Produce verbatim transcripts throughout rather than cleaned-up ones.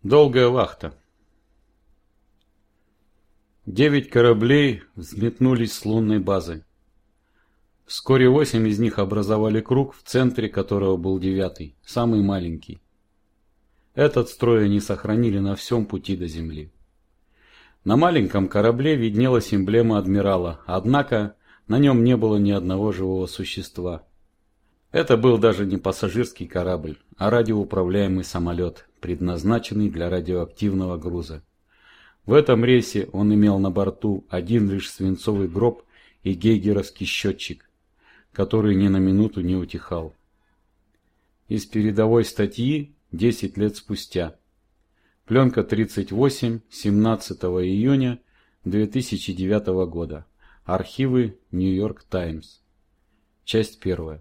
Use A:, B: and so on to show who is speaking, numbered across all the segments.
A: Долгая вахта. Девять кораблей взметнулись с лунной базы. Вскоре восемь из них образовали круг, в центре которого был девятый, самый маленький. Этот строй они сохранили на всем пути до Земли. На маленьком корабле виднелась эмблема адмирала, однако на нем не было ни одного живого существа. Это был даже не пассажирский корабль, а радиоуправляемый самолет, предназначенный для радиоактивного груза. В этом рейсе он имел на борту один лишь свинцовый гроб и гейгеровский счетчик, который ни на минуту не утихал. Из передовой статьи десять лет спустя. Пленка тридцать восемь, семнадцатого июня две тысячи девятого года. Архивы Нью-Йорк Таймс. Часть первая.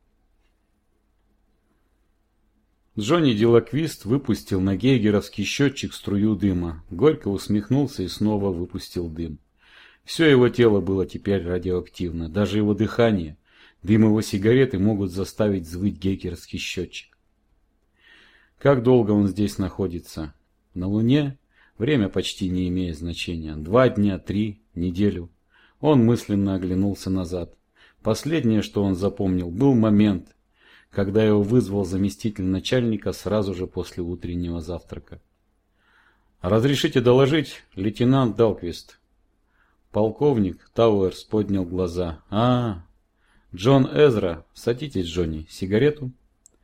A: Джонни Делаквист выпустил на гейгеровский счетчик струю дыма, горько усмехнулся и снова выпустил дым. Все его тело было теперь радиоактивно, даже его дыхание, дым его сигареты могут заставить взвыть гейгеровский счетчик. Как долго он здесь находится? На Луне время почти не имеет значения. Два дня, три, неделю. Он мысленно оглянулся назад. Последнее, что он запомнил, был момент, когда его вызвал заместитель начальника сразу же после утреннего завтрака. «Разрешите доложить, лейтенант Далквист?» Полковник Тауэрс поднял глаза. «А, Джон Эзра, садитесь, Джонни, сигарету?»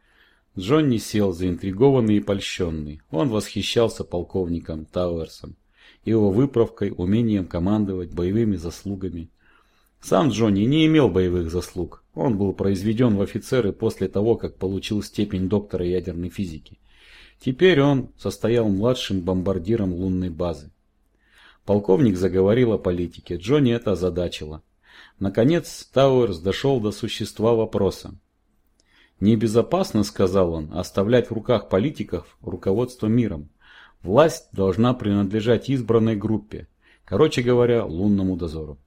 A: Джонни сел, заинтригованный и польщенный. Он восхищался полковником Тауэрсом, его выправкой, умением командовать, боевыми заслугами. Сам Джонни не имел боевых заслуг. Он был произведен в офицеры после того, как получил степень доктора ядерной физики. Теперь он состоял младшим бомбардиром лунной базы. Полковник заговорил о политике. Джонни это озадачило. Наконец Тауэрс дошел до существа вопроса. «Небезопасно, — сказал он, — оставлять в руках политиков руководство миром. Власть должна принадлежать избранной группе, короче говоря, лунному дозору».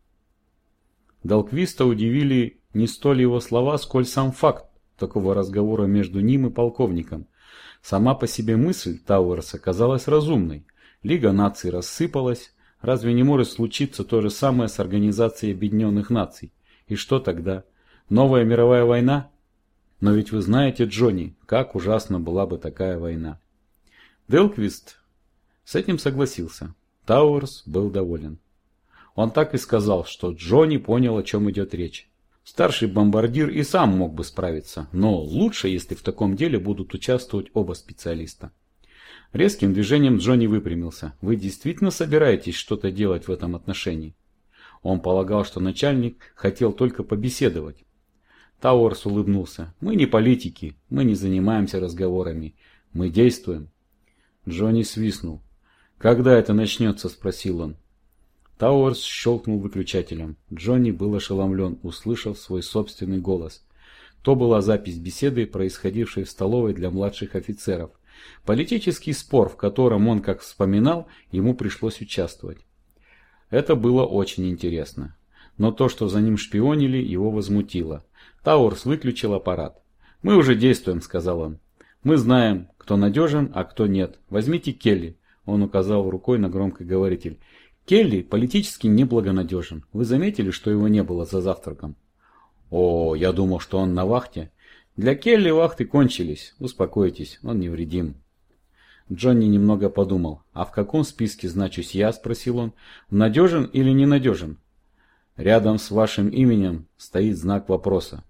A: Далквиста удивили не столь его слова, сколь сам факт такого разговора между ним и полковником. Сама по себе мысль Тауэрса казалась разумной. Лига наций рассыпалась. Разве не может случиться то же самое с Организацией Объединенных Наций? И что тогда? Новая мировая война? Но ведь вы знаете, Джонни, как ужасно была бы такая война. Далквист с этим согласился. Тауэрс был доволен. Он так и сказал, что Джонни понял, о чем идет речь. Старший бомбардир и сам мог бы справиться, но лучше, если в таком деле будут участвовать оба специалиста. Резким движением Джонни выпрямился. «Вы действительно собираетесь что-то делать в этом отношении?» Он полагал, что начальник хотел только побеседовать. Тауэрс улыбнулся. «Мы не политики, мы не занимаемся разговорами, мы действуем». Джонни свистнул. «Когда это начнется?» – спросил он. Тауэрс щелкнул выключателем. Джонни был ошеломлен, услышав свой собственный голос. То была запись беседы, происходившей в столовой для младших офицеров. Политический спор, в котором он, как вспоминал, ему пришлось участвовать. Это было очень интересно. Но то, что за ним шпионили, его возмутило. Тауэрс выключил аппарат. «Мы уже действуем», — сказал он. «Мы знаем, кто надежен, а кто нет. Возьмите Келли», — он указал рукой на громкоговоритель. «Келли политически неблагонадежен. Вы заметили, что его не было за завтраком?» «О, я думал, что он на вахте». «Для Келли вахты кончились. Успокойтесь, он невредим». Джонни немного подумал. «А в каком списке значусь я?» – спросил он. «Надежен или ненадежен?» «Рядом с вашим именем стоит знак вопроса.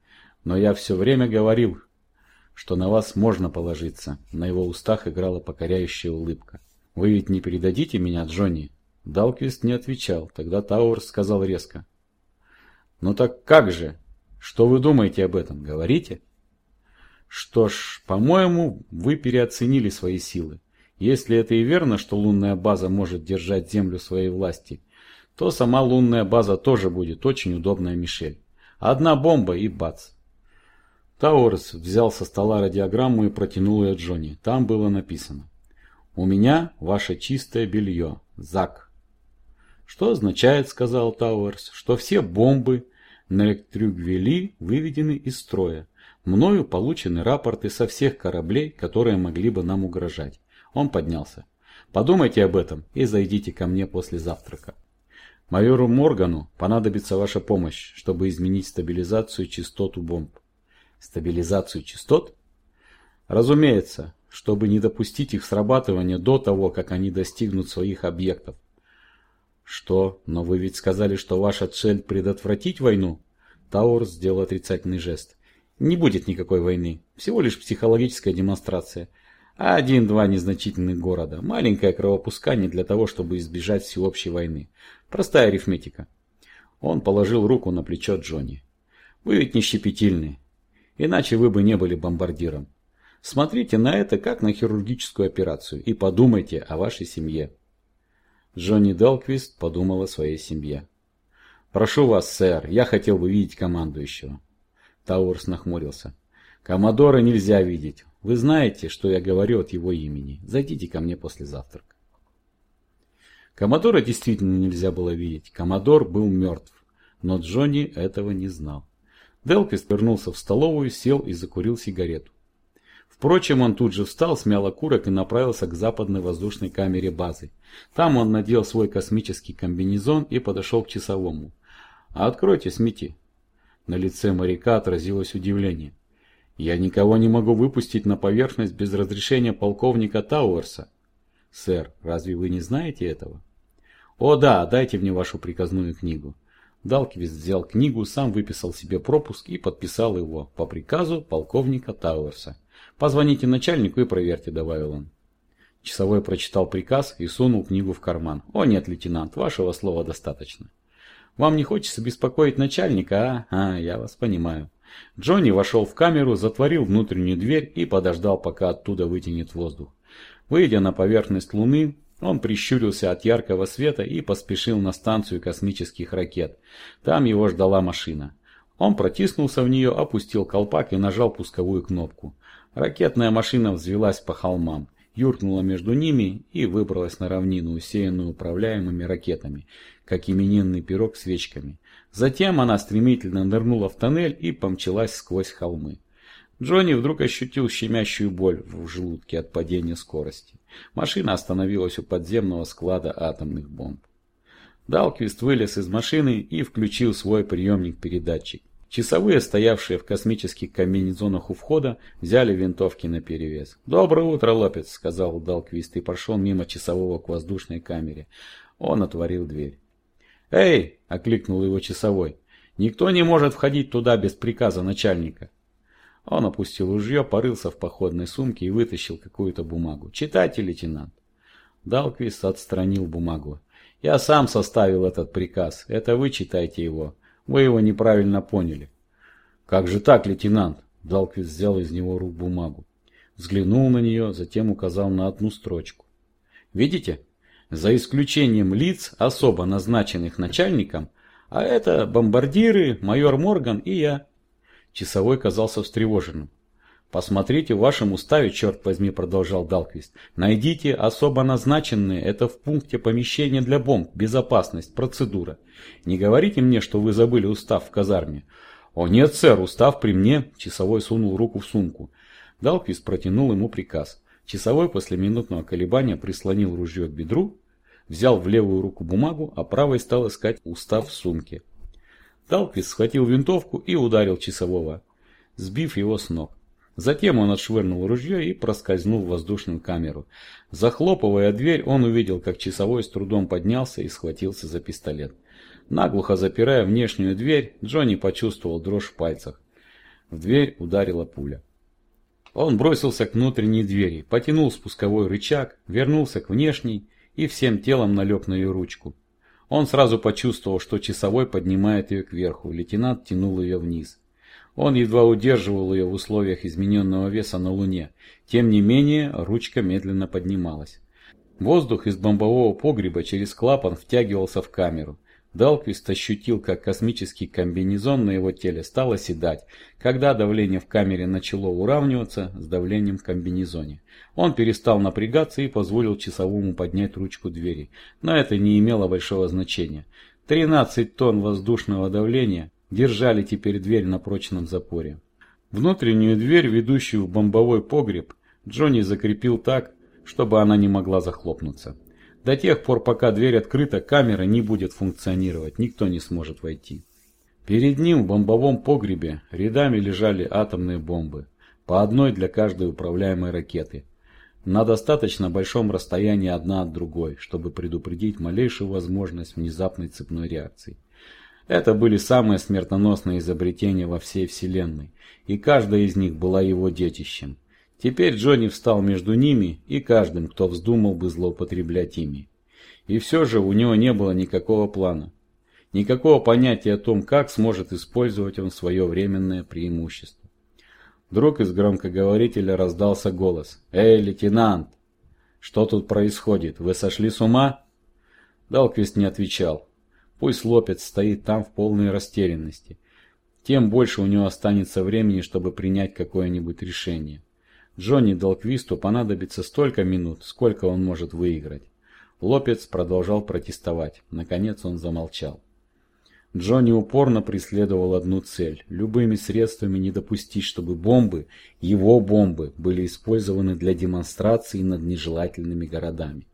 A: Но я все время говорил, что на вас можно положиться». На его устах играла покоряющая улыбка. «Вы ведь не передадите меня, Джонни?» Далквист не отвечал. Тогда Тауэрс сказал резко. «Ну так как же? Что вы думаете об этом? Говорите?» «Что ж, по-моему, вы переоценили свои силы. Если это и верно, что лунная база может держать Землю в своей власти, то сама лунная база тоже будет очень удобная мишень. Одна бомба и бац». Тауэрс взял со стола радиограмму и протянул ее Джонни. Там было написано: «У меня ваше чистое белье, Зак». «Что означает, — сказал Тауэрс, — что все бомбы на Трюгвели выведены из строя. Мною получены рапорты со всех кораблей, которые могли бы нам угрожать». Он поднялся. Подумайте об этом и зайдите ко мне после завтрака. Майору Моргану понадобится ваша помощь, чтобы изменить стабилизацию частот у бомб. Стабилизацию частот? Разумеется, чтобы не допустить их срабатывания до того, как они достигнут своих объектов. Что? Но вы ведь сказали, что ваша цель предотвратить войну? Тауэрс сделал отрицательный жест. Не будет никакой войны, всего лишь психологическая демонстрация. Один-два незначительных города, маленькое кровопускание для того, чтобы избежать всеобщей войны. Простая арифметика. Он положил руку на плечо Джонни. Вы ведь не щепетильны, иначе вы бы не были бомбардиром. Смотрите на это как на хирургическую операцию и подумайте о вашей семье. Джонни Далквист подумал о своей семье. «Прошу вас, сэр, я хотел бы видеть командующего». Тауэрс нахмурился. «Коммодора нельзя видеть. Вы знаете, что я говорю от его имени. Зайдите ко мне после завтрака». Коммодора действительно нельзя было видеть. Коммодор был мертв. Но Джонни этого не знал. Далквист вернулся в столовую, сел и закурил сигарету. Впрочем, он тут же встал, смял окурок и направился к западной воздушной камере базы. Там он надел свой космический комбинезон и подошел к часовому. «Откройте, Смити». На лице моряка отразилось удивление. «Я никого не могу выпустить на поверхность без разрешения полковника Тауэрса». «Сэр, разве вы не знаете этого?» «О да, дайте мне вашу приказную книгу». Далквист взял книгу, сам выписал себе пропуск и подписал его по приказу полковника Тауэрса. «Позвоните начальнику и проверьте», — добавил он. Часовой прочитал приказ и сунул книгу в карман. «О нет, лейтенант, вашего слова достаточно». «Вам не хочется беспокоить начальника, а? А, я вас понимаю». Джонни вошел в камеру, затворил внутреннюю дверь и подождал, пока оттуда вытянет воздух. Выйдя на поверхность Луны, он прищурился от яркого света и поспешил на станцию космических ракет. Там его ждала машина. Он протиснулся в нее, опустил колпак и нажал пусковую кнопку. Ракетная машина взвилась по холмам, юркнула между ними и выбралась на равнину, усеянную управляемыми ракетами, как именинный пирог свечками. Затем она стремительно нырнула в тоннель и помчалась сквозь холмы. Джонни вдруг ощутил щемящую боль в желудке от падения скорости. Машина остановилась у подземного склада атомных бомб. Далквист вылез из машины и включил свой приемник-передатчик. Часовые, стоявшие в космических комбинезонах у входа, взяли винтовки наперевес. «Доброе утро, Лопец», — сказал Далквист и прошел мимо часового к воздушной камере. Он отворил дверь. «Эй!» — окликнул его часовой. «Никто не может входить туда без приказа начальника». Он опустил ружье, порылся в походной сумке и вытащил какую-то бумагу. «Читайте, лейтенант». Далквист отстранил бумагу. «Я сам составил этот приказ. Это вы читайте его. Вы его неправильно поняли». «Как же так, лейтенант?» Далквист взял из него рук бумагу. Взглянул на нее, затем указал на одну строчку. «Видите? За исключением лиц, особо назначенных начальником, а это бомбардиры, майор Морган и я». Часовой казался встревоженным. «Посмотрите в вашем уставе, черт возьми», — продолжал Далквист. «Найдите особо назначенные, это в пункте помещения для бомб, безопасность, процедура. Не говорите мне, что вы забыли устав в казарме». «О нет, сэр, устав при мне», — часовой сунул руку в сумку. Далквист протянул ему приказ. Часовой после минутного колебания прислонил ружье к бедру, взял в левую руку бумагу, а правой стал искать устав в сумке. Далквист схватил винтовку и ударил часового, сбив его с ног. Затем он отшвырнул ружье и проскользнул в воздушную камеру. Захлопывая дверь, он увидел, как часовой с трудом поднялся и схватился за пистолет. Наглухо запирая внешнюю дверь, Джонни почувствовал дрожь в пальцах. В дверь ударила пуля. Он бросился к внутренней двери, потянул спусковой рычаг, вернулся к внешней и всем телом налег на ее ручку. Он сразу почувствовал, что часовой поднимает ее кверху, лейтенант тянул ее вниз. Он едва удерживал ее в условиях измененного веса на Луне. Тем не менее, ручка медленно поднималась. Воздух из бомбового погреба через клапан втягивался в камеру. Далквист ощутил, как космический комбинезон на его теле стал оседать, когда давление в камере начало уравниваться с давлением в комбинезоне. Он перестал напрягаться и позволил часовому поднять ручку двери. Но это не имело большого значения. тринадцать тонн воздушного давления держали теперь дверь на прочном запоре. Внутреннюю дверь, ведущую в бомбовой погреб, Джонни закрепил так, чтобы она не могла захлопнуться. До тех пор, пока дверь открыта, камера не будет функционировать, никто не сможет войти. Перед ним в бомбовом погребе рядами лежали атомные бомбы, по одной для каждой управляемой ракеты, на достаточно большом расстоянии одна от другой, чтобы предупредить малейшую возможность внезапной цепной реакции. Это были самые смертоносные изобретения во всей Вселенной, и каждая из них была его детищем. Теперь Джонни встал между ними и каждым, кто вздумал бы злоупотреблять ими. И все же у него не было никакого плана, никакого понятия о том, как сможет использовать он свое временное преимущество. Вдруг из громкоговорителя раздался голос. «Эй, лейтенант! Что тут происходит? Вы сошли с ума?» Далквист не отвечал. Пусть Лопец стоит там в полной растерянности. Тем больше у него останется времени, чтобы принять какое-нибудь решение. Джонни Далквисту понадобится столько минут, сколько он может выиграть. Лопец продолжал протестовать. Наконец он замолчал. Джонни упорно преследовал одну цель – любыми средствами не допустить, чтобы бомбы, его бомбы, были использованы для демонстрации над нежелательными городами.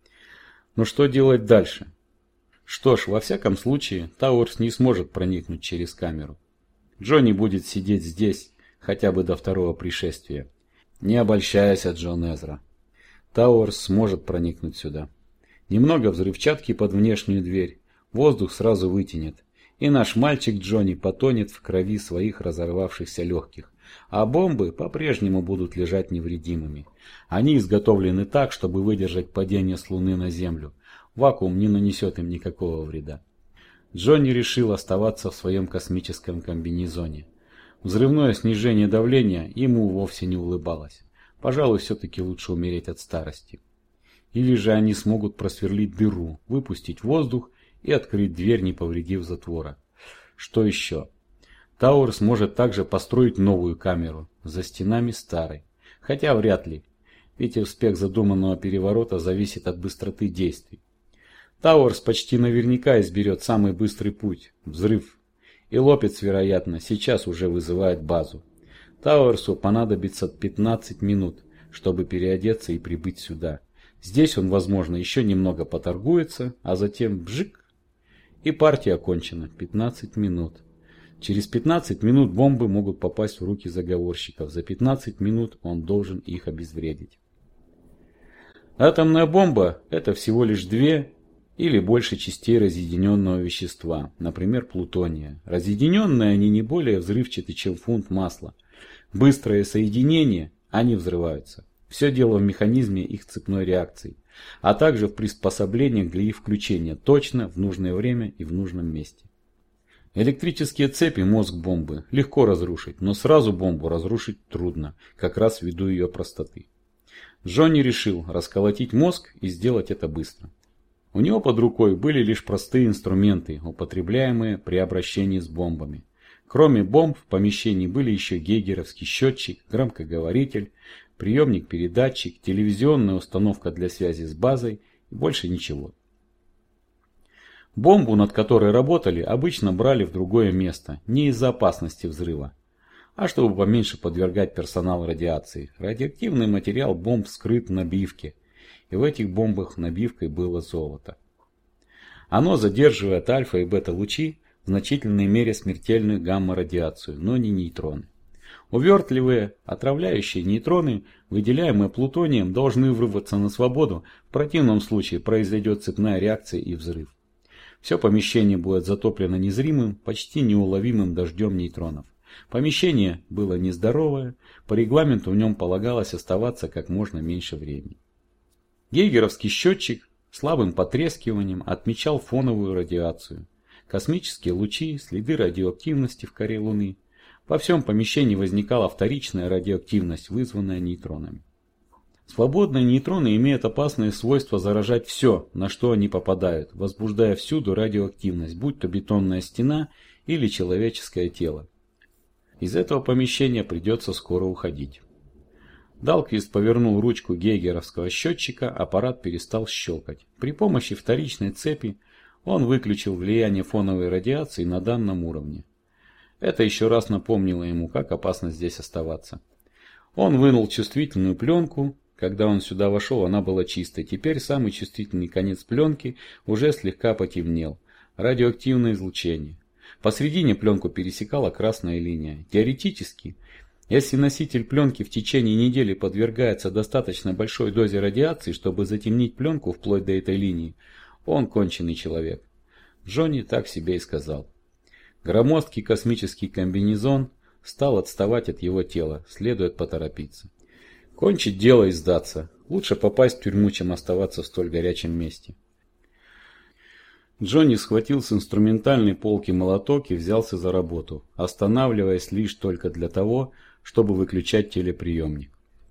A: Но что делать дальше? Что ж, во всяком случае, Тауэрс не сможет проникнуть через камеру. Джонни будет сидеть здесь, хотя бы до второго пришествия. Не обольщайся, Джон Эзра. Тауэрс сможет проникнуть сюда. Немного взрывчатки под внешнюю дверь, воздух сразу вытянет. И наш мальчик Джонни потонет в крови своих разорвавшихся легких, а бомбы по-прежнему будут лежать невредимыми. Они изготовлены так, чтобы выдержать падение с Луны на Землю. Вакуум не нанесет им никакого вреда. Джонни решил оставаться в своем космическом комбинезоне. Взрывное снижение давления ему вовсе не улыбалось. Пожалуй, все-таки лучше умереть от старости. Или же они смогут просверлить дыру, выпустить воздух и открыть дверь, не повредив затвора. Что еще? Тауэрс может также построить новую камеру за стенами старой. Хотя вряд ли, ведь успех задуманного переворота зависит от быстроты действий. Тауэрс почти наверняка изберет самый быстрый путь – взрыв. И Лопец, вероятно, сейчас уже вызывает базу. Тауэрсу понадобится пятнадцать минут, чтобы переодеться и прибыть сюда. Здесь он, возможно, еще немного поторгуется, а затем бжик. И партия окончена. пятнадцать минут. Через пятнадцать минут бомбы могут попасть в руки заговорщиков. За пятнадцать минут он должен их обезвредить. Атомная бомба – это всего лишь две или больше частей разъединенного вещества, например, плутония. Разъединенные они не более взрывчаты, чем фунт масла. Быстрое соединение, они взрываются. Все дело в механизме их цепной реакции, а также в приспособлениях для их включения точно, в нужное время и в нужном месте. Электрические цепи – мозг бомбы. Легко разрушить, но сразу бомбу разрушить трудно, как раз ввиду ее простоты. Джонни решил расколотить мозг и сделать это быстро. У него под рукой были лишь простые инструменты, употребляемые при обращении с бомбами. Кроме бомб в помещении были еще гейгеровский счетчик, громкоговоритель, приемник-передатчик, телевизионная установка для связи с базой и больше ничего. Бомбу, над которой работали, обычно брали в другое место, не из-за опасности взрыва, а чтобы поменьше подвергать персонал радиации. Радиоактивный материал бомб скрыт в набивке, и в этих бомбах набивкой было золото. Оно задерживает альфа и бета-лучи, в значительной мере смертельную гамма-радиацию, но не нейтроны. Увертливые, отравляющие нейтроны, выделяемые плутонием, должны вырваться на свободу, в противном случае произойдет цепная реакция и взрыв. Все помещение будет затоплено незримым, почти неуловимым дождем нейтронов. Помещение было нездоровое, по регламенту в нем полагалось оставаться как можно меньше времени. Гейгеровский счетчик слабым потрескиванием отмечал фоновую радиацию, космические лучи, следы радиоактивности в коре Луны. Во всем помещении возникала вторичная радиоактивность, вызванная нейтронами. Свободные нейтроны имеют опасное свойство заражать все, на что они попадают, возбуждая всюду радиоактивность, будь то бетонная стена или человеческое тело. Из этого помещения придется скоро уходить. Далквист повернул ручку гейгеровского счетчика, аппарат перестал щелкать. При помощи вторичной цепи он выключил влияние фоновой радиации на данном уровне. Это еще раз напомнило ему, как опасно здесь оставаться. Он вынул чувствительную пленку, когда он сюда вошел, она была чистой. Теперь самый чувствительный конец пленки уже слегка потемнел. Радиоактивное излучение. Посредине пленку пересекала красная линия. Теоретически, если носитель пленки в течение недели подвергается достаточно большой дозе радиации, чтобы затемнить пленку вплоть до этой линии, он конченый человек. Джонни так себе и сказал. Громоздкий космический комбинезон стал отставать от его тела, следует поторопиться. Кончить дело и сдаться. Лучше попасть в тюрьму, чем оставаться в столь горячем месте. Джонни схватил с инструментальной полки молоток и взялся за работу, останавливаясь лишь только для того, чтобы выключать телеприемник.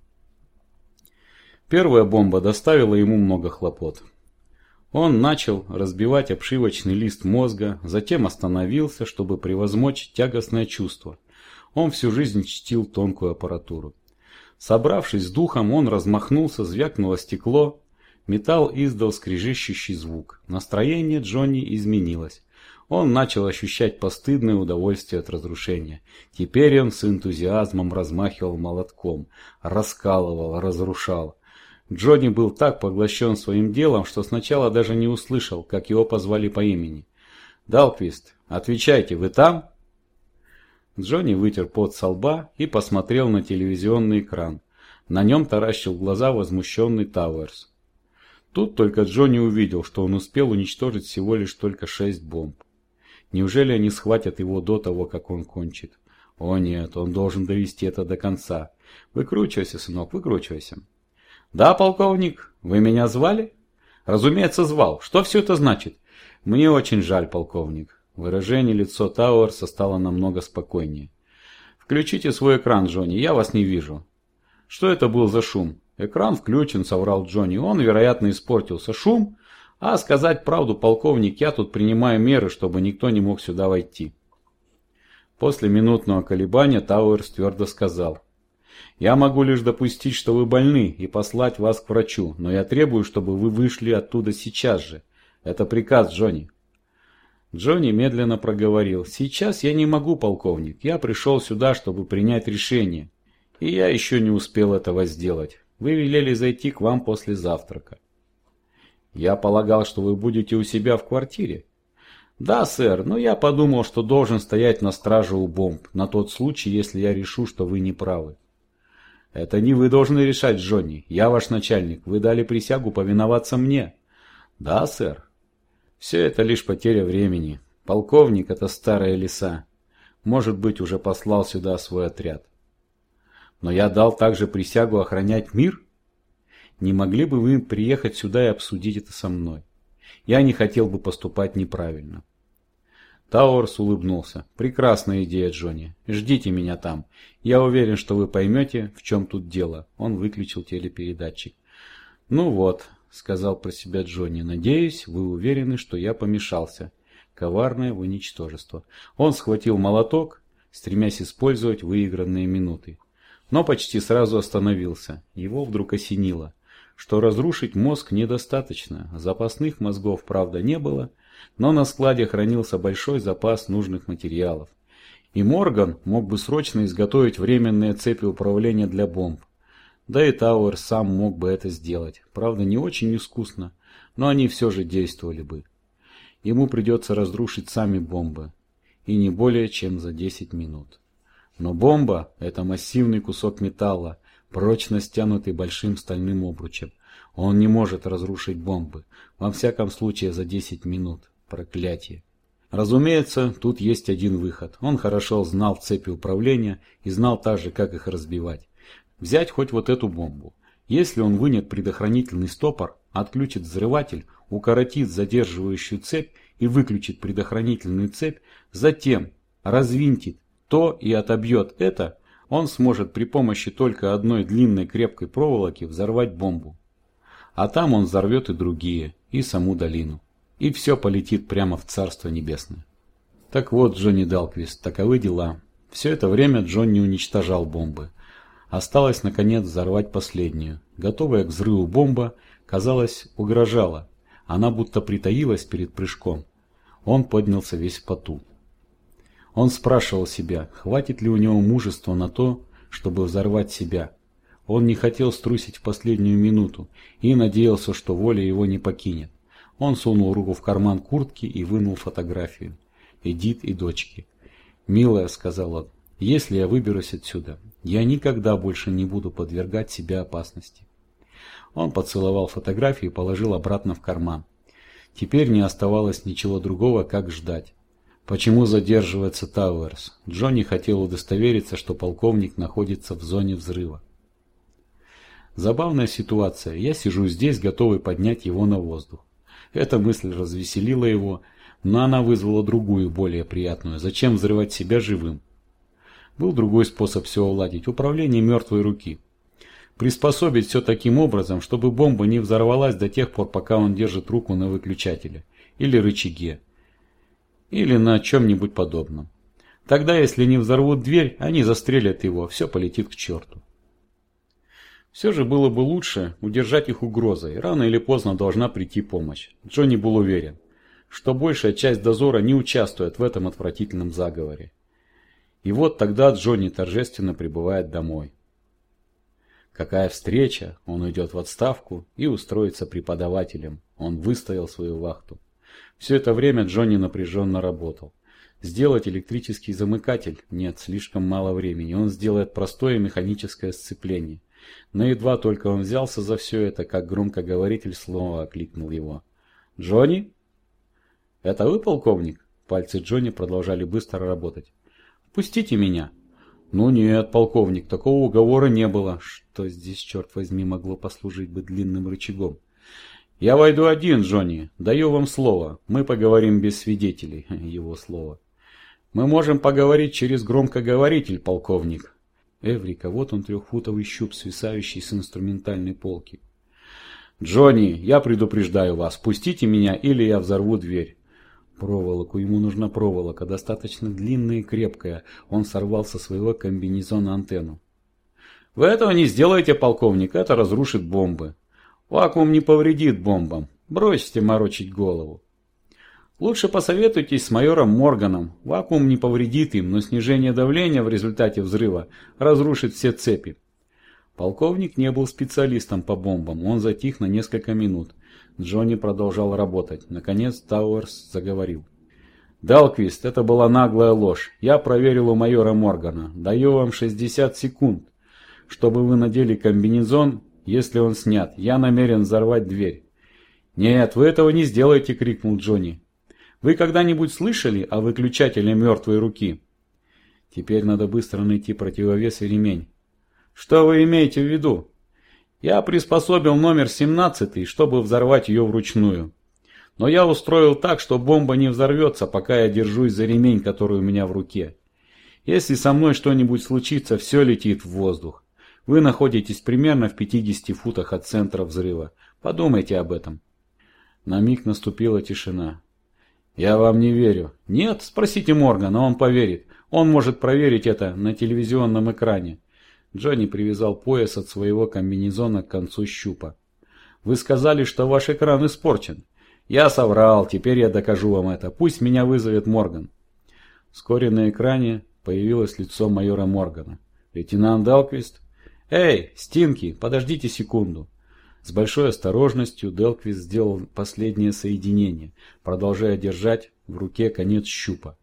A: Первая бомба доставила ему много хлопот. Он начал разбивать обшивочный лист мозга, затем остановился, чтобы превозмочь тягостное чувство. Он всю жизнь чтил тонкую аппаратуру. Собравшись с духом, он размахнулся, звякнуло стекло. Металл издал скрежещущий звук. Настроение Джонни изменилось. Он начал ощущать постыдное удовольствие от разрушения. Теперь он с энтузиазмом размахивал молотком, раскалывал, разрушал. Джонни был так поглощен своим делом, что сначала даже не услышал, как его позвали по имени. «Далквист, отвечайте, вы там?» Джонни вытер пот со лба и посмотрел на телевизионный экран. На нем таращил глаза возмущенный Тауэрс. Тут только Джонни увидел, что он успел уничтожить всего лишь только шесть бомб. Неужели они схватят его до того, как он кончит? О нет, он должен довести это до конца. Выкручивайся, сынок, выкручивайся. Да, полковник, вы меня звали? Разумеется, звал. Что все это значит? Мне очень жаль, полковник. Выражение лица Тауэрса стало намного спокойнее. Включите свой экран, Джонни, я вас не вижу. Что это был за шум? Экран включен, соврал Джонни. Он, вероятно, испортился. Шум? А сказать правду, полковник, я тут принимаю меры, чтобы никто не мог сюда войти. После минутного колебания Тауэрс твердо сказал. Я могу лишь допустить, что вы больны, и послать вас к врачу, но я требую, чтобы вы вышли оттуда сейчас же. Это приказ, Джонни. Джонни медленно проговорил. Сейчас я не могу, полковник. Я пришел сюда, чтобы принять решение. И я еще не успел этого сделать. Вы велели зайти к вам после завтрака. Я полагал, что вы будете у себя в квартире. Да, сэр, но я подумал, что должен стоять на страже у бомб, на тот случай, если я решу, что вы не правы. Это не вы должны решать, Джонни. Я ваш начальник. Вы дали присягу повиноваться мне. Да, сэр. Все это лишь потеря времени. Полковник — это старая лиса. Может быть, уже послал сюда свой отряд. Но я дал также присягу охранять мир? Не могли бы вы приехать сюда и обсудить это со мной? Я не хотел бы поступать неправильно. Тауэрс улыбнулся. Прекрасная идея, Джонни. Ждите меня там. Я уверен, что вы поймете, в чем тут дело. Он выключил телепередатчик. Ну вот, сказал про себя Джонни. Надеюсь, вы уверены, что я помешался. Коварное вы ничтожество. Он схватил молоток, стремясь использовать выигранные минуты. Но почти сразу остановился. Его вдруг осенило, что разрушить мозг недостаточно. Запасных мозгов, правда, не было, но на складе хранился большой запас нужных материалов. И Морган мог бы срочно изготовить временные цепи управления для бомб. Да и Тауэр сам мог бы это сделать. Правда, не очень искусно, но они все же действовали бы. Ему придется разрушить сами бомбы. И не более чем за десять минут. Но бомба – это массивный кусок металла, прочно стянутый большим стальным обручем. Он не может разрушить бомбы, во всяком случае за десять минут. Проклятие. Разумеется, тут есть один выход. Он хорошо знал цепи управления и знал также, как их разбивать. Взять хоть вот эту бомбу. Если он вынет предохранительный стопор, отключит взрыватель, укоротит задерживающую цепь и выключит предохранительную цепь, затем развинтит то и отобьет это, он сможет при помощи только одной длинной крепкой проволоки взорвать бомбу. А там он взорвет и другие, и саму долину. И все полетит прямо в Царство Небесное. Так вот, Джонни Далквист, таковы дела. Все это время Джон не уничтожал бомбы. Осталось, наконец, взорвать последнюю. Готовая к взрыву бомба, казалось, угрожала. Она будто притаилась перед прыжком. Он поднялся весь в поту. Он спрашивал себя, хватит ли у него мужества на то, чтобы взорвать себя. Он не хотел струсить в последнюю минуту и надеялся, что воля его не покинет. Он сунул руку в карман куртки и вынул фотографию. Эдит и дочки. «Милая», — сказал он, — «если я выберусь отсюда, я никогда больше не буду подвергать себя опасности». Он поцеловал фотографию и положил обратно в карман. Теперь не оставалось ничего другого, как ждать. Почему задерживается Тауэрс? Джонни хотел удостовериться, что полковник находится в зоне взрыва. Забавная ситуация. Я сижу здесь, готовый поднять его на воздух. Эта мысль развеселила его, но она вызвала другую, более приятную. Зачем взрывать себя живым? Был другой способ все уладить – управление мертвой руки. Приспособить все таким образом, чтобы бомба не взорвалась до тех пор, пока он держит руку на выключателе или рычаге, или на чем-нибудь подобном. Тогда, если не взорвут дверь, они застрелят его, все полетит к черту. Все же было бы лучше удержать их угрозой, рано или поздно должна прийти помощь. Джонни был уверен, что большая часть дозора не участвует в этом отвратительном заговоре. И вот тогда Джонни торжественно прибывает домой. Какая встреча! Он уйдет в отставку и устроится преподавателем. Он выстоял свою вахту. Все это время Джонни напряженно работал. Сделать электрический замыкатель? Нет, слишком мало времени. Он сделает простое механическое сцепление. Но едва только он взялся за все это, как громкоговоритель снова окликнул его. «Джонни?» «Это вы, полковник?» Пальцы Джонни продолжали быстро работать. «Пустите меня». «Ну нет, полковник, такого уговора не было». Что здесь, черт возьми, могло послужить бы длинным рычагом? «Я войду один, Джонни. Даю вам слово. Мы поговорим без свидетелей». Его слово. «Мы можем поговорить через громкоговоритель, полковник». Эврика, вот он трехфутовый щуп, свисающий с инструментальной полки. «Джонни, я предупреждаю вас. Пустите меня, или я взорву дверь». Проволоку, ему нужна проволока, достаточно длинная и крепкая. Он сорвал со своего комбинезона антенну. «Вы этого не сделаете, полковник, это разрушит бомбы. Вакуум не повредит бомбам. Бросьте морочить голову. Лучше посоветуйтесь с майором Морганом. Вакуум не повредит им, но снижение давления в результате взрыва разрушит все цепи». Полковник не был специалистом по бомбам, он затих на несколько минут. Джонни продолжал работать. Наконец Тауэрс заговорил. «Далквист, это была наглая ложь. Я проверил у майора Моргана. Даю вам шестьдесят секунд, чтобы вы надели комбинезон, если он снят. Я намерен взорвать дверь». «Нет, вы этого не сделаете», — крикнул Джонни. «Вы когда-нибудь слышали о выключателе мертвой руки?» «Теперь надо быстро найти противовес и ремень». «Что вы имеете в виду?» «Я приспособил номер семнадцатый, чтобы взорвать ее вручную. Но я устроил так, что бомба не взорвется, пока я держусь за ремень, который у меня в руке. Если со мной что-нибудь случится, все летит в воздух. Вы находитесь примерно в пятидесяти футах от центра взрыва. Подумайте об этом». На миг наступила тишина. «Я вам не верю». «Нет, спросите Моргана, он поверит. Он может проверить это на телевизионном экране». Джонни привязал пояс от своего комбинезона к концу щупа. «Вы сказали, что ваш экран испорчен». «Я соврал, теперь я докажу вам это. Пусть меня вызовет Морган». Вскоре на экране появилось лицо майора Моргана. «Лейтенант Делквист?» «Эй, Стинки, подождите секунду». С большой осторожностью Делквист сделал последнее соединение, продолжая держать в руке конец щупа.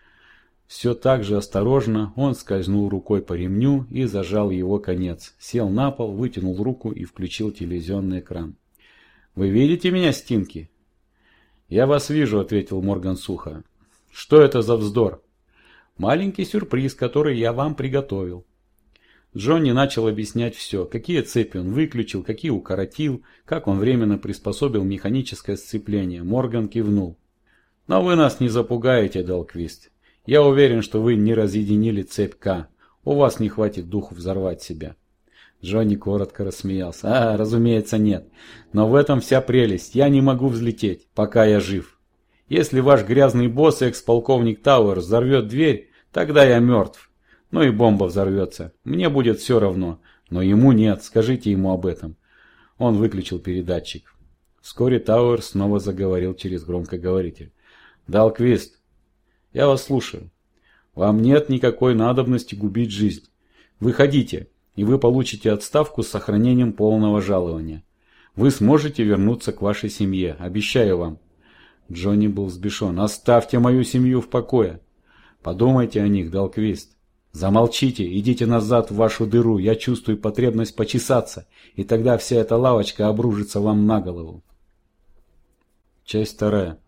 A: Все так же осторожно он скользнул рукой по ремню и зажал его конец. Сел на пол, вытянул руку и включил телевизионный экран. «Вы видите меня, Стинки?» «Я вас вижу», — ответил Морган сухо. «Что это за вздор?» «Маленький сюрприз, который я вам приготовил». Джонни начал объяснять все, какие цепи он выключил, какие укоротил, как он временно приспособил механическое сцепление. Морган кивнул. «Но вы нас не запугаете, Делквист. Я уверен, что вы не разъединили цепь К. У вас не хватит духу взорвать себя». Джонни коротко рассмеялся. «А, разумеется, нет. Но в этом вся прелесть. Я не могу взлететь, пока я жив. Если ваш грязный босс, экс-полковник Тауэрс, взорвет дверь, тогда я мертв. Ну и бомба взорвется. Мне будет все равно. Но ему нет. Скажите ему об этом». Он выключил передатчик. Вскоре Тауэрс снова заговорил через громкоговоритель. «Далквист, я вас слушаю. Вам нет никакой надобности губить жизнь. Выходите. и вы получите отставку с сохранением полного жалования. Вы сможете вернуться к вашей семье, обещаю вам. Джонни был взбешен. Оставьте мою семью в покое. Подумайте о них, Далквист. Замолчите, идите назад в вашу дыру, я чувствую потребность почесаться, и тогда вся эта лавочка обрушится вам на голову. Часть вторая.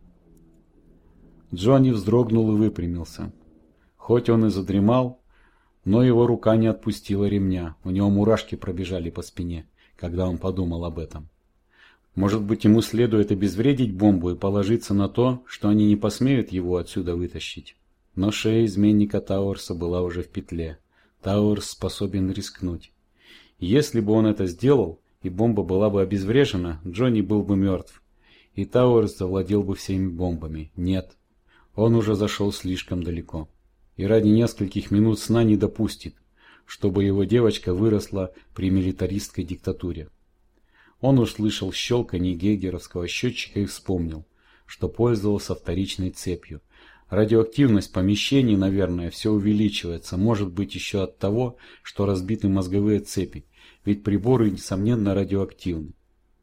A: Джонни вздрогнул и выпрямился. Хоть он и задремал, но его рука не отпустила ремня, у него мурашки пробежали по спине, когда он подумал об этом. Может быть, ему следует обезвредить бомбу и положиться на то, что они не посмеют его отсюда вытащить. Но шея изменника Тауэрса была уже в петле. Тауэрс способен рискнуть. Если бы он это сделал, и бомба была бы обезврежена, Джонни был бы мертв. И Тауэрс завладел бы всеми бомбами. Нет, он уже зашел слишком далеко. И ради нескольких минут сна не допустит, чтобы его девочка выросла при милитаристской диктатуре. Он услышал щелканье гейгеровского счетчика и вспомнил, что пользовался вторичной цепью. Радиоактивность помещений, наверное, все увеличивается, может быть еще от того, что разбиты мозговые цепи, ведь приборы, несомненно, радиоактивны.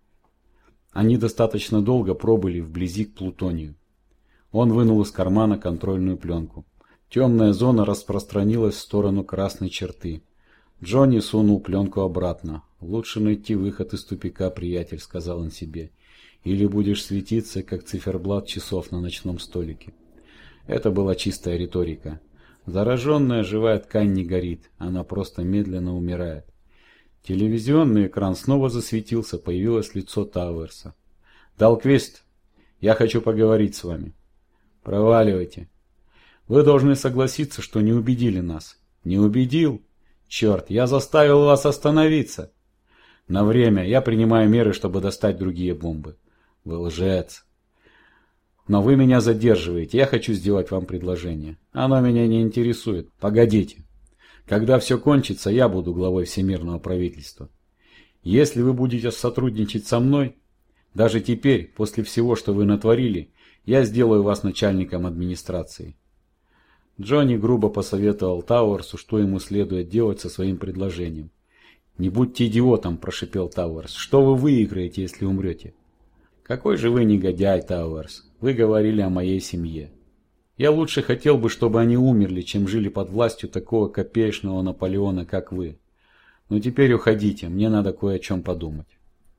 A: Они достаточно долго пробыли вблизи к плутонию. Он вынул из кармана контрольную пленку. Темная зона распространилась в сторону красной черты. Джонни сунул пленку обратно. «Лучше найти выход из тупика, приятель», — сказал он себе. «Или будешь светиться, как циферблат часов на ночном столике». Это была чистая риторика. Зараженная живая ткань не горит, она просто медленно умирает. Телевизионный экран снова засветился, появилось лицо Тауэрса. «Далквист, я хочу поговорить с вами». «Проваливайте». «Вы должны согласиться, что не убедили нас». «Не убедил? Черт, я заставил вас остановиться». «На время. Я принимаю меры, чтобы достать другие бомбы». «Вы лжец». «Но вы меня задерживаете. Я хочу сделать вам предложение». «Оно меня не интересует. Погодите. Когда все кончится, я буду главой всемирного правительства. Если вы будете сотрудничать со мной, даже теперь, после всего, что вы натворили, я сделаю вас начальником администрации». Джонни грубо посоветовал Тауэрсу, что ему следует делать со своим предложением. «Не будьте идиотом», – прошипел Тауэрс. «Что вы выиграете, если умрете?» «Какой же вы негодяй, Тауэрс. Вы говорили о моей семье. Я лучше хотел бы, чтобы они умерли, чем жили под властью такого копеечного Наполеона, как вы. Но теперь уходите, мне надо кое о чем подумать».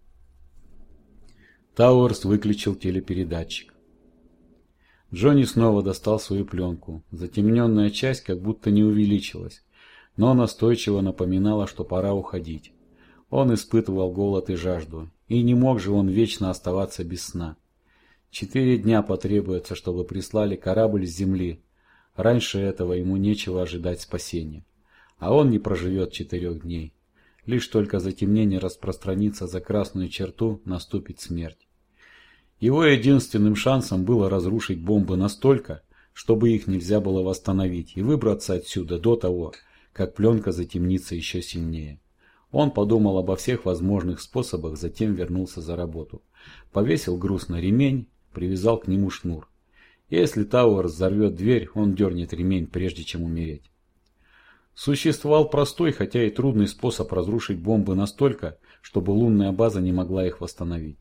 A: Тауэрс выключил телепередатчик. Джонни снова достал свою пленку. Затемненная часть как будто не увеличилась, но настойчиво напоминала, что пора уходить. Он испытывал голод и жажду, и не мог же он вечно оставаться без сна. Четыре дня потребуется, чтобы прислали корабль с земли. Раньше этого ему нечего ожидать спасения. А он не проживет четырех дней. Лишь только затемнение распространится за красную черту, наступит смерть. Его единственным шансом было разрушить бомбы настолько, чтобы их нельзя было восстановить, и выбраться отсюда до того, как пленка затемнится еще сильнее. Он подумал обо всех возможных способах, затем вернулся за работу. Повесил груз на ремень, привязал к нему шнур. Если Тауэрс взорвет дверь, он дернет ремень, прежде чем умереть. Существовал простой, хотя и трудный способ разрушить бомбы настолько, чтобы лунная база не могла их восстановить.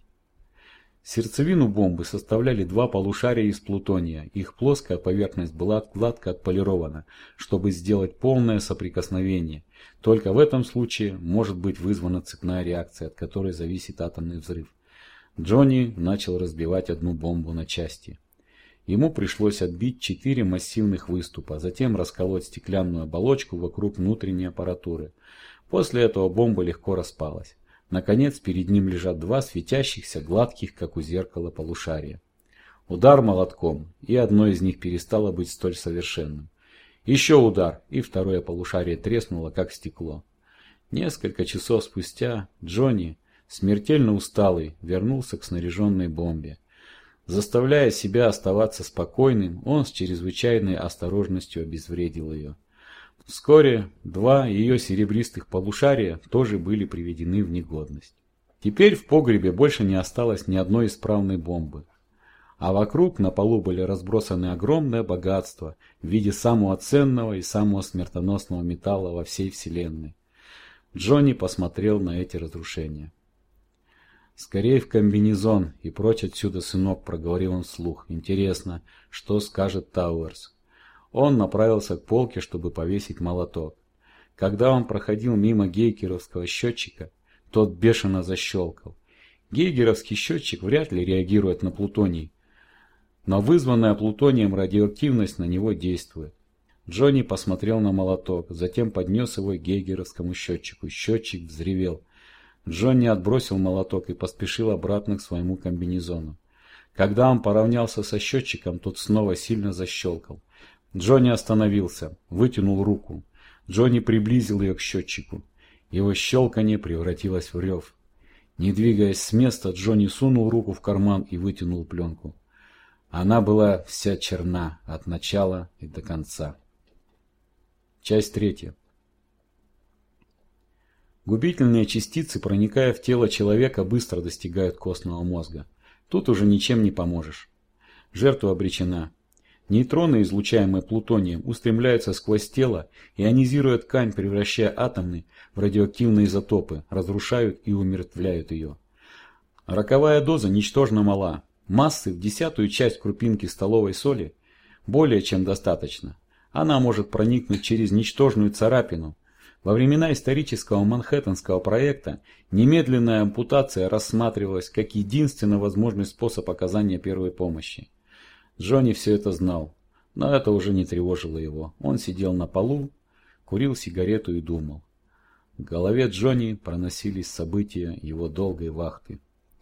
A: Сердцевину бомбы составляли два полушария из плутония. Их плоская поверхность была гладко отполирована, чтобы сделать полное соприкосновение. Только в этом случае может быть вызвана цепная реакция, от которой зависит атомный взрыв. Джонни начал разбивать одну бомбу на части. Ему пришлось отбить четыре массивных выступа, затем расколоть стеклянную оболочку вокруг внутренней аппаратуры. После этого бомба легко распалась. Наконец, перед ним лежат два светящихся, гладких, как у зеркала, полушария. Удар молотком, и одно из них перестало быть столь совершенным. Еще удар, и второе полушарие треснуло, как стекло. Несколько часов спустя Джонни, смертельно усталый, вернулся к снаряженной бомбе. Заставляя себя оставаться спокойным, он с чрезвычайной осторожностью обезвредил ее. Вскоре два ее серебристых полушария тоже были приведены в негодность. Теперь в погребе больше не осталось ни одной исправной бомбы. А вокруг на полу были разбросаны огромное богатство в виде самого ценного и самого смертоносного металла во всей Вселенной. Джонни посмотрел на эти разрушения. «Скорей в комбинезон и прочь отсюда, сынок», — проговорил он вслух. «Интересно, что скажет Тауэрс?» Он направился к полке, чтобы повесить молоток. Когда он проходил мимо гейгеровского счетчика, тот бешено защелкал. Гейгеровский счетчик вряд ли реагирует на плутоний, но вызванная плутонием радиоактивность на него действует. Джонни посмотрел на молоток, затем поднес его к гейгеровскому счетчику. Счетчик взревел. Джонни отбросил молоток и поспешил обратно к своему комбинезону. Когда он поравнялся со счетчиком, тот снова сильно защелкал. Джонни остановился, вытянул руку. Джонни приблизил ее к счетчику. Его щелканье превратилось в рев. Не двигаясь с места, Джонни сунул руку в карман и вытянул пленку. Она была вся черна от начала и до конца. Часть третья. Губительные частицы, проникая в тело человека, быстро достигают костного мозга. Тут уже ничем не поможешь. Жертва обречена. Нейтроны, излучаемые плутонием, устремляются сквозь тело, ионизируя ткань, превращая атомы в радиоактивные изотопы, разрушают и умертвляют ее. Роковая доза ничтожно мала. Массы в десятую часть крупинки столовой соли более чем достаточно. Она может проникнуть через ничтожную царапину. Во времена исторического Манхэттенского проекта немедленная ампутация рассматривалась как единственно возможный способ оказания первой помощи. Джонни все это знал, но это уже не тревожило его. Он сидел на полу, курил сигарету и думал. В голове Джонни проносились события его долгой вахты.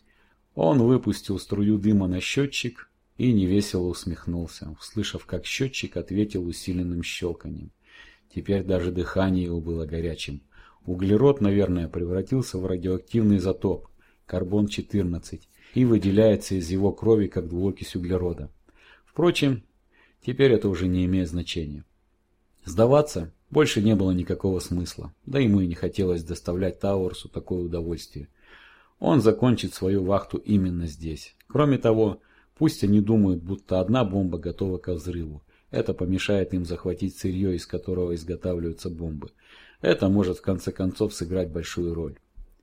A: Он выпустил струю дыма на счетчик и невесело усмехнулся, услышав, как счетчик ответил усиленным щелканьем. Теперь даже дыхание его было горячим. Углерод, наверное, превратился в радиоактивный изотоп, карбон четырнадцать, и выделяется из его крови как двуокись углерода. Впрочем, теперь это уже не имеет значения. Сдаваться больше не было никакого смысла, да ему и не хотелось доставлять Тауэрсу такое удовольствие. Он закончит свою вахту именно здесь. Кроме того, пусть они думают, будто одна бомба готова ко взрыву. Это помешает им захватить сырье, из которого изготавливаются бомбы. Это может в конце концов сыграть большую роль.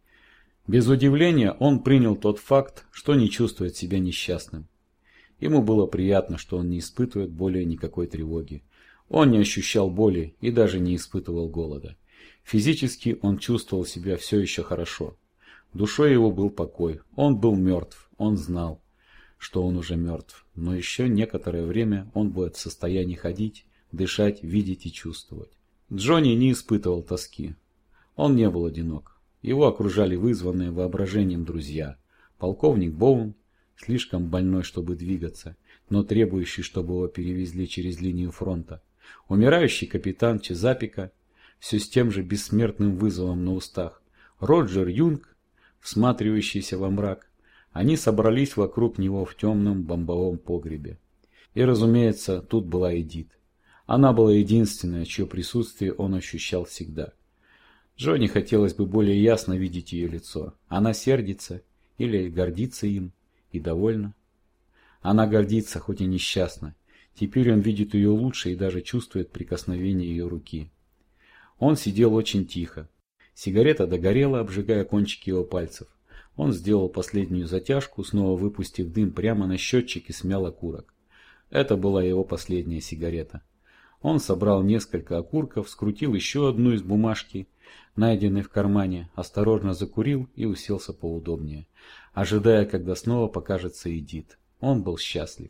A: Без удивления он принял тот факт, что не чувствует себя несчастным. Ему было приятно, что он не испытывает более никакой тревоги. Он не ощущал боли и даже не испытывал голода. Физически он чувствовал себя все еще хорошо. Душой его был покой. Он был мертв. Он знал, что он уже мертв. Но еще некоторое время он будет в состоянии ходить, дышать, видеть и чувствовать. Джонни не испытывал тоски. Он не был одинок. Его окружали вызванные воображением друзья. Полковник Боун, слишком больной, чтобы двигаться, но требующий, чтобы его перевезли через линию фронта. Умирающий капитан Чезапика, все с тем же бессмертным вызовом на устах. Роджер Юнг, всматривающийся во мрак. Они собрались вокруг него в темном бомбовом погребе. И, разумеется, тут была Эдит. Она была единственная, чье присутствие он ощущал всегда. Джонни хотелось бы более ясно видеть ее лицо. Она сердится или гордится им и довольна. Она гордится, хоть и несчастна. Теперь он видит ее лучше и даже чувствует прикосновение ее руки. Он сидел очень тихо. Сигарета догорела, обжигая кончики его пальцев. Он сделал последнюю затяжку, снова выпустив дым прямо на счетчик и смял окурок. Это была его последняя сигарета. Он собрал несколько окурков, скрутил еще одну из бумажки, найденной в кармане, осторожно закурил и уселся поудобнее, ожидая, когда снова покажется Эдит. Он был счастлив.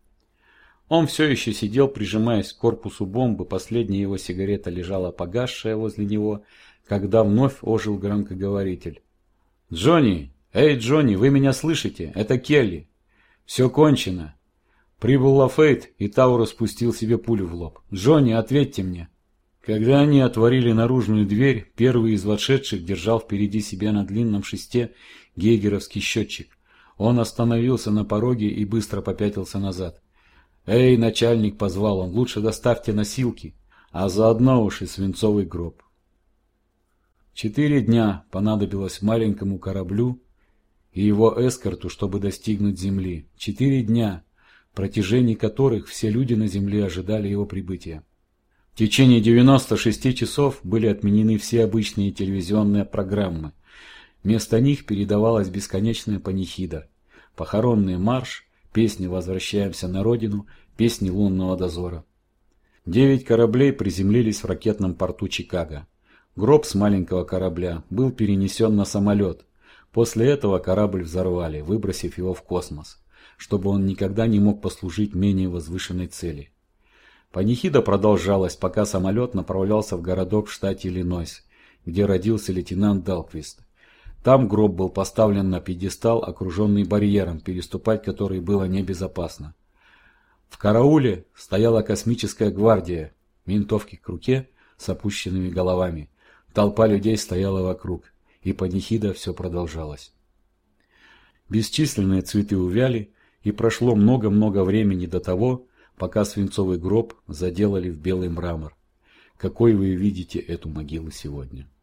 A: Он все еще сидел, прижимаясь к корпусу бомбы, последняя его сигарета лежала погасшая возле него, когда вновь ожил громкоговоритель. «Джонни! Эй, Джонни, вы меня слышите? Это Келли! Все кончено!» Прибыл Лафейт, и Таурус спустил себе пулю в лоб. «Джонни, ответьте мне!» Когда они отворили наружную дверь, первый из вошедших держал впереди себя на длинном шесте гейгеровский счетчик. Он остановился на пороге и быстро попятился назад. «Эй, начальник!» — позвал он. «Лучше доставьте носилки, а заодно уж и свинцовый гроб». Четыре дня понадобилось маленькому кораблю и его эскорту, чтобы достигнуть земли. Четыре дня, в протяжении которых все люди на земле ожидали его прибытия. В течение девяноста шести часов были отменены все обычные телевизионные программы. Вместо них передавалась бесконечная панихида, похоронный марш, песни «Возвращаемся на родину», песни лунного дозора. Девять кораблей приземлились в ракетном порту Чикаго. Гроб с маленького корабля был перенесен на самолет. После этого корабль взорвали, выбросив его в космос, чтобы он никогда не мог послужить менее возвышенной цели. Панихида продолжалась, пока самолет направлялся в городок в штате Иллинойс, где родился лейтенант Далквист. Там гроб был поставлен на пьедестал, окруженный барьером, переступать который было небезопасно. В карауле стояла космическая гвардия, винтовки к руке с опущенными головами. Толпа людей стояла вокруг, и панихида все продолжалась. Бесчисленные цветы увяли, и прошло много-много времени до того, пока свинцовый гроб заделали в белый мрамор. Какой вы видите эту могилу сегодня?